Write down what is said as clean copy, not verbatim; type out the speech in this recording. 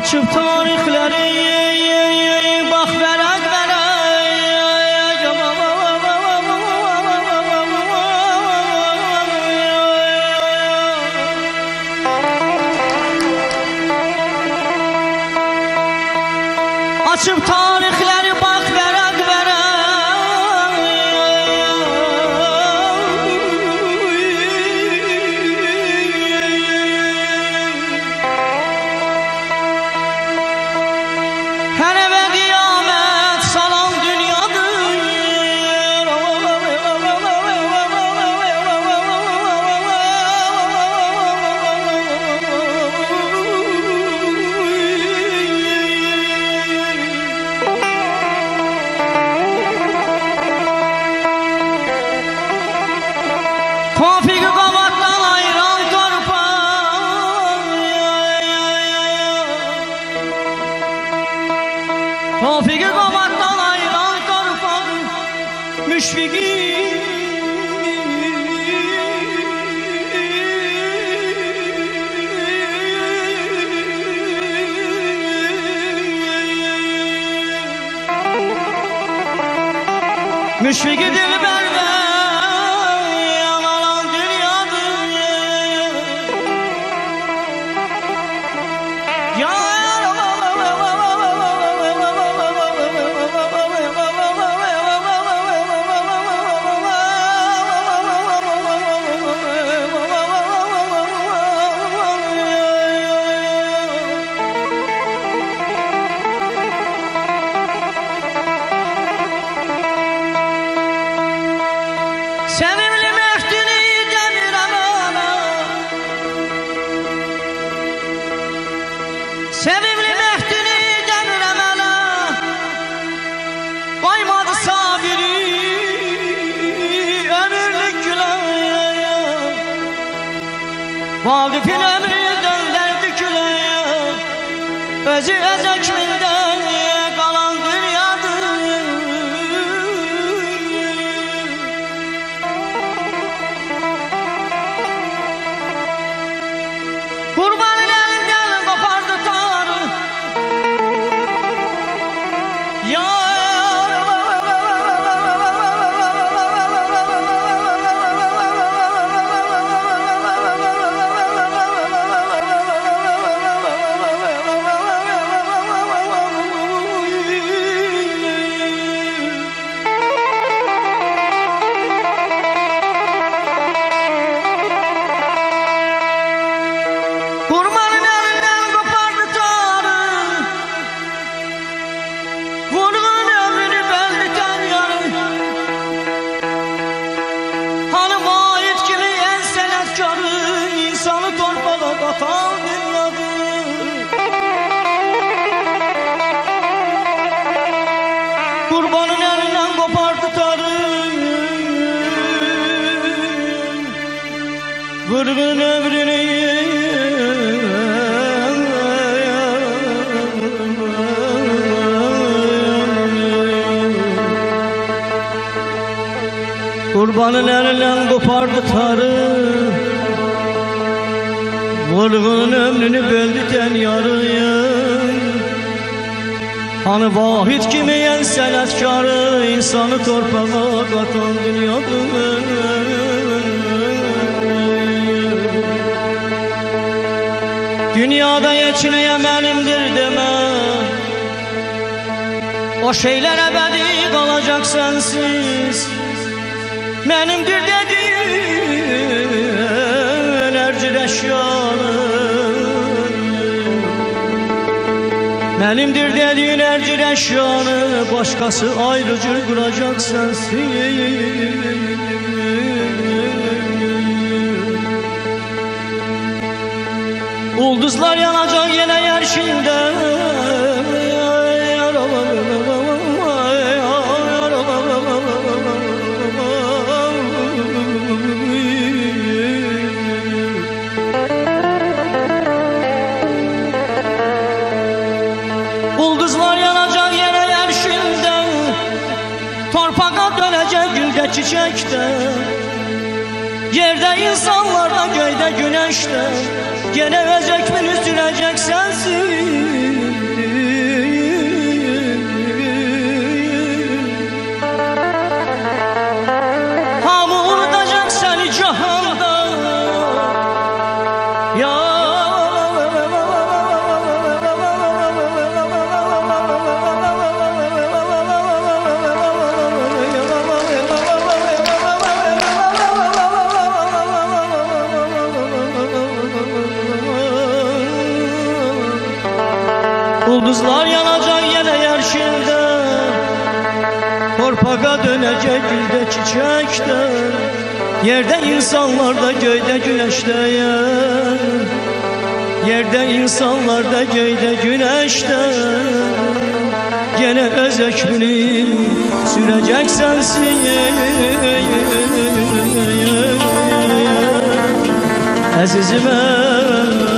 Açıp tarihleri bak verek verek. Açıp tarihleri bak verek verek. Hele ve kıyamet salan dünyadır. Tofik kavattan ayıran torpaq, Tofik kavattan ayıran torpaq, müşfiki müşfiki dilberde yalan dünyadır. Sevimli Mehdini demirəm ana, sevimli Mehdini demirəm ana, qoymadı sabiri ömürlük güləyə. Vaqifin ömrü döndərdi güləyə, özü öz hükmündən qalan dünyadır. Kurbanın elinden kopardı Tanrı. Yar kurbanın elinden kopardı Tanrı. Vurgun ömrünü belirten yarın. Hanım ait kimi en senetkarı, insanı torpağa katan dünyadır. Kurbanın elinden kopardı Tanrı. Vurgun ömrünü kurbanın elinden kopardı Tanrı. Vurgun ömrünü böldü yarıya. Hani vahid kimi en senetkarı, insanı torpağa katan dünyadır. Dünyada geçineye benimdir deme, o şeyler ebedi kalacak sensiz. Benimdir dediğin ercir eşyanın, benimdir dediğin ercir eşyanı, başkası ayrıcı kuracak sensiz. Ulduzlar yanacak yine yerşinde. Ulduzlar yanacak yine yerşinde, torpağa dönecek gülde çiçekte. Yerde insanlarda, göyde güneşte, gene öz ekmini sürecek sensin. Ulduzlar yanacak yine yerşinde, torpağa dönecek gülde çiçekte, yerde insanlar da göyde güneşte, yerde insanlar da göyde güneşte. Gene öz hükmünü sürecek sensin, azizime.